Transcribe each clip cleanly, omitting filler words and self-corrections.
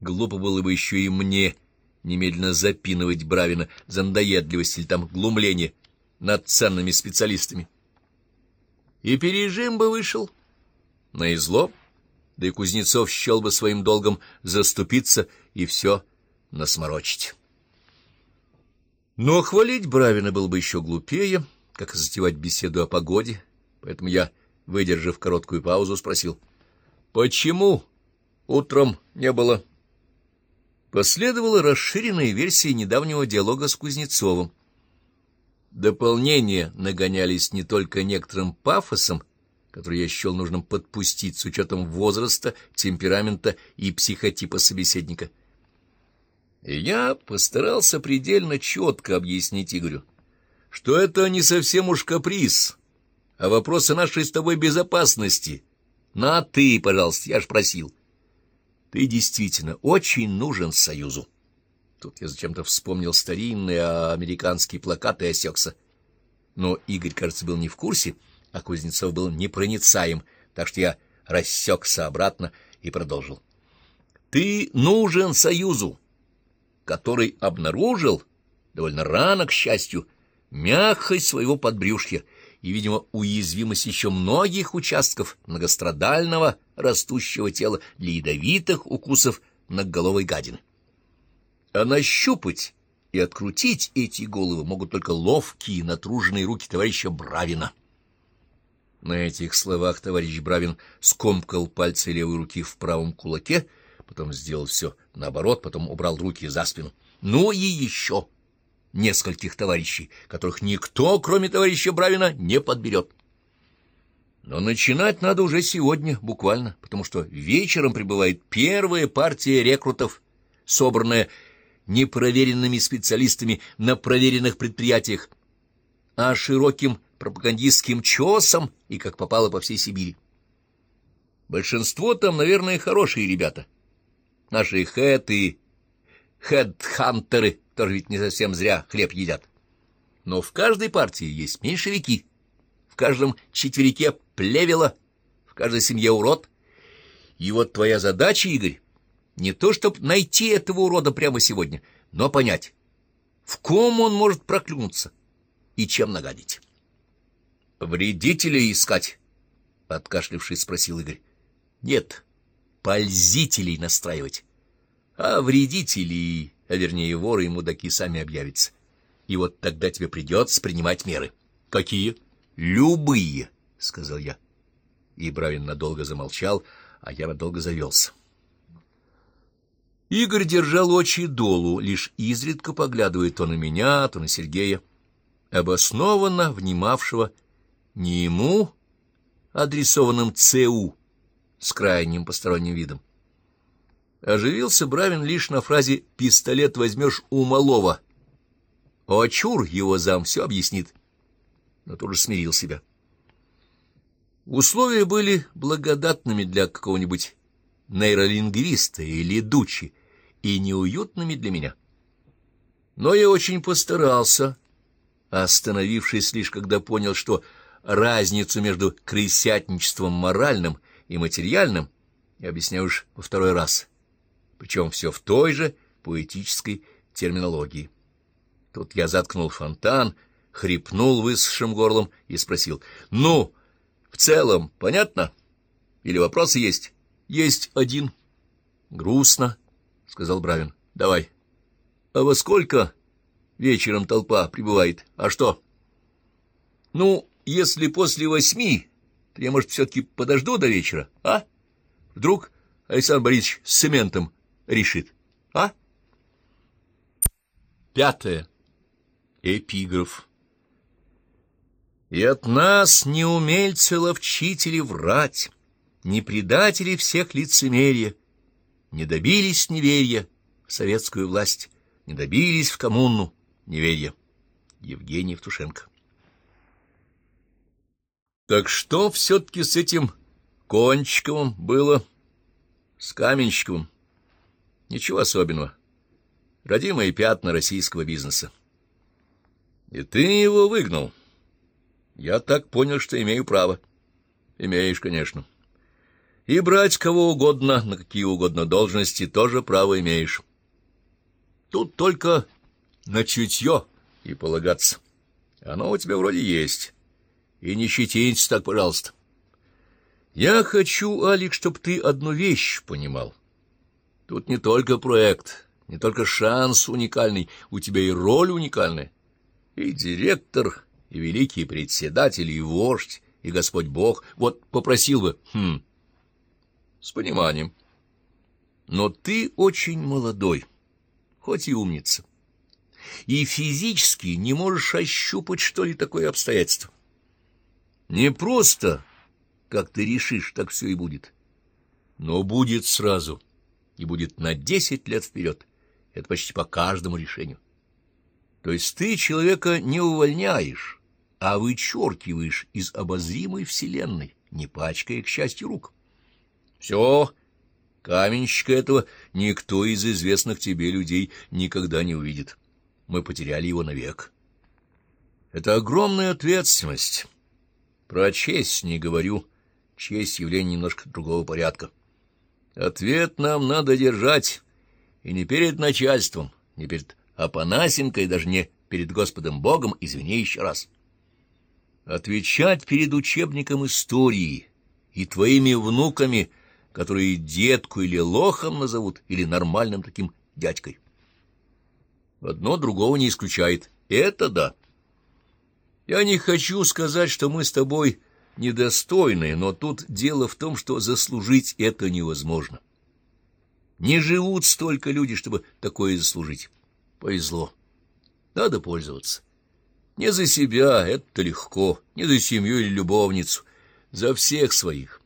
Глупо было бы еще и мне немедленно запинывать Бравина за надоедливость или там глумление над ценными специалистами. И пережим бы вышел наизло, да и Кузнецов счел бы своим долгом заступиться и все насморочить. Но хвалить Бравина было бы еще глупее, как затевать беседу о погоде, поэтому я, выдержав короткую паузу, спросил: «Почему утром не было?» Последовала расширенная версия недавнего диалога с Кузнецовым. Дополнения нагонялись не только некоторым пафосом, который я счел нужным подпустить с учетом возраста, темперамента и психотипа собеседника. И я постарался предельно четко объяснить Игорю, что это не совсем уж каприз, а вопрос о нашей с тобой безопасности. На «ты», пожалуйста, я ж просил. Ты действительно очень нужен Союзу. Тут я зачем-то вспомнил старинные американские плакаты и осекся. Но Игорь, кажется, был не в курсе, а Кузнецов был непроницаем, так что я рассекся обратно и продолжил. Ты нужен Союзу, который обнаружил, довольно рано, к счастью, мягкость своего подбрюшья и, видимо, уязвимость еще многих участков многострадального растущего тела для ядовитых укусов многоголовой гадины. А нащупать и открутить эти головы могут только ловкие, натруженные руки товарища Бравина. На этих словах товарищ Бравин скомкал пальцы левой руки в правом кулаке, потом сделал все наоборот, потом убрал руки за спину. Ну и еще нескольких товарищей, которых никто, кроме товарища Бравина, не подберет. Но начинать надо уже сегодня, буквально, потому что вечером прибывает первая партия рекрутов, собранная непроверенными специалистами на проверенных предприятиях, а широким пропагандистским чосом и как попало по всей Сибири. Большинство там, наверное, хорошие ребята. Наши хедхантеры тоже ведь не совсем зря хлеб едят. Но в каждой партии есть меньшевики, в каждом четверике плевело, в каждой семье урод. И вот твоя задача, Игорь, не то чтобы найти этого урода прямо сегодня, но понять, в ком он может проклюнуться и чем нагадить. — Вредителей искать? — откашлявшись, спросил Игорь. — Нет, пользителей настраивать. А вредители, а вернее воры и мудаки, сами объявятся. И вот тогда тебе придется принимать меры. — Какие? — Любые, — сказал я. И Бравин надолго замолчал, а я надолго завелся. Игорь держал очи долу, лишь изредка поглядывая то на меня, то на Сергея, обоснованно внимавшего не ему, адресованным ЦУ, с крайним посторонним видом. Оживился Бравин лишь на фразе «пистолет возьмешь у малого». О, чур, его зам все объяснит, но тут же смирил себя. Условия были благодатными для какого-нибудь нейролингвиста или дучи и неуютными для меня. Но я очень постарался, остановившись лишь когда понял, что разницу между крысятничеством моральным и материальным я объясняю уж во второй раз, причем все в той же поэтической терминологии. Тут я заткнул фонтан, хрипнул высохшим горлом и спросил: «Ну, в целом понятно? Или вопросы есть?» «Есть один». «Грустно», — сказал Бравин. «Давай». «А во сколько вечером толпа прибывает? А что?» «Ну, если после 8, то я, может, все-таки подожду до вечера, а? Вдруг Александр Борисович с цементом решит, а?» 5. Эпиграф. «И от нас не умельцы-ловчители врать, не предатели всех лицемерия, не добились неверия в советскую власть, не добились в коммуну неверия». Евгений Евтушенко. Так что все-таки с этим Кончиковым было? С Каменщиковым? Ничего особенного. Родимые пятна российского бизнеса. И ты его выгнал. Я так понял, что имею право. Имеешь, конечно. И брать кого угодно, на какие угодно должности, тоже право имеешь. Тут только на чутье и полагаться. Оно у тебя вроде есть. И не щетинься так, пожалуйста. Я хочу, Алик, чтоб ты одну вещь понимал. Тут не только проект, не только шанс уникальный, у тебя и роль уникальная. И директор, и великий председатель, и вождь, и Господь Бог. Вот попросил бы, с пониманием. Но ты очень молодой, хоть и умница, и физически не можешь ощупать, что ли, такое обстоятельство. Не просто, как ты решишь, так все и будет. Но будет сразу, и будет на 10 лет вперед. Это почти по каждому решению. То есть ты человека не увольняешь, а вычеркиваешь из обозримой вселенной, не пачкая, к счастью, рук. Все, каменщика этого никто из известных тебе людей никогда не увидит. Мы потеряли его навек. Это огромная ответственность. Про честь не говорю. Честь — явление немножко другого порядка. Ответ нам надо держать. И не перед начальством, не перед Апанасенко, и даже не перед Господом Богом, извини еще раз. Отвечать перед учебником истории и твоими внуками, которые детку или лохом назовут, или нормальным таким дядькой. Одно другого не исключает. Это да. Я не хочу сказать, что мы с тобой недостойны, но тут дело в том, что заслужить это невозможно. Не живут столько людей, чтобы такое заслужить. Повезло. Надо пользоваться. Не за себя, это легко, не за семью или любовницу, за всех своих.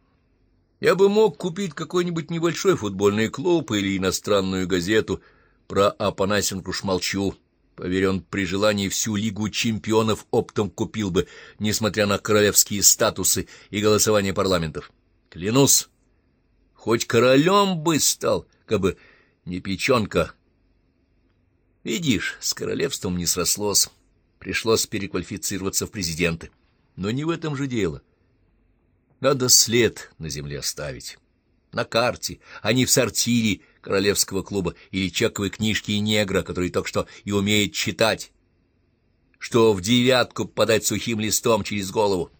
Я бы мог купить какой-нибудь небольшой футбольный клуб или иностранную газету. Про Апанасенко уж молчу. Поверь, он при желании всю Лигу чемпионов оптом купил бы, несмотря на королевские статусы и голосование парламентов. Клянусь, хоть королем бы стал, как бы не печенка. Видишь, с королевством не срослось, пришлось переквалифицироваться в президенты. Но не в этом же дело. Надо след на земле оставить, на карте, а не в сортире королевского клуба или чековой книжки негра, который только что и умеет читать, что в девятку попадать сухим листом через голову.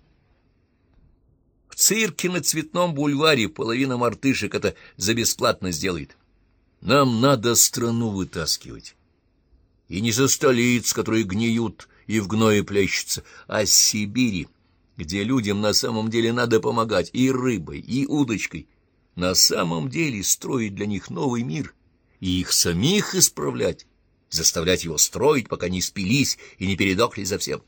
В цирке на Цветном бульваре половина мартышек это за бесплатно сделает. Нам надо страну вытаскивать. И не со столиц, которые гниют и в гное плещутся, а с Сибири, где людям на самом деле надо помогать и рыбой, и удочкой, на самом деле строить для них новый мир, и их самих исправлять, заставлять его строить, пока не спились и не передохли совсем.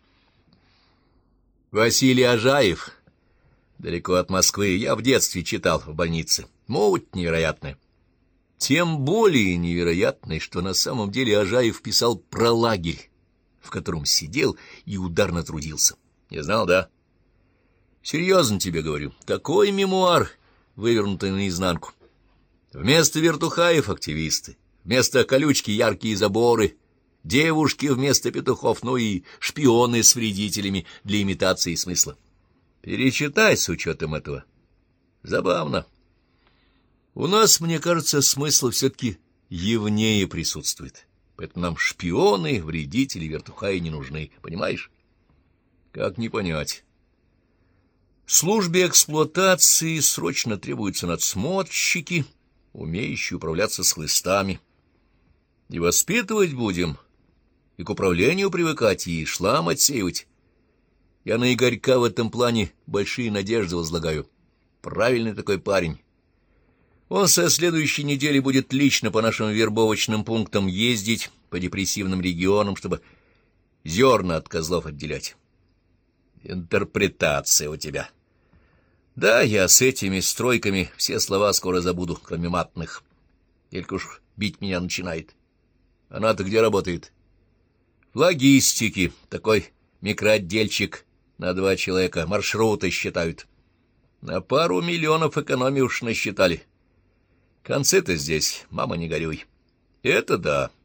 Василий Ажаев, далеко от Москвы, я в детстве читал в больнице. Муть невероятная. Тем более невероятной, что на самом деле Ажаев писал про лагерь, в котором сидел и ударно трудился. Не знал, да? Серьезно тебе говорю, такой мемуар, вывернутый наизнанку. Вместо вертухаев — активисты, вместо колючки — яркие заборы, девушки вместо петухов, ну и шпионы с вредителями для имитации смысла. Перечитай с учетом этого. Забавно. У нас, мне кажется, смысл все-таки явнее присутствует, поэтому нам шпионы, вредители, вертухаи не нужны, понимаешь? Как не понять? Службе эксплуатации срочно требуются надсмотрщики, умеющие управляться с хлыстами. И воспитывать будем, и к управлению привыкать, и шлам отсеивать. Я на Игорька в этом плане большие надежды возлагаю. Правильный такой парень. Он со следующей недели будет лично по нашим вербовочным пунктам ездить, по депрессивным регионам, чтобы зерна от козлов отделять. Интерпретация у тебя. Да, я с этими стройками все слова скоро забуду, кроме матных. Только уж бить меня начинает. Она-то где работает? В логистике. Такой микроотдельчик на 2 человека. Маршруты считают. На пару миллионов экономии уж насчитали. Концы-то здесь, мама, не горюй. Это да.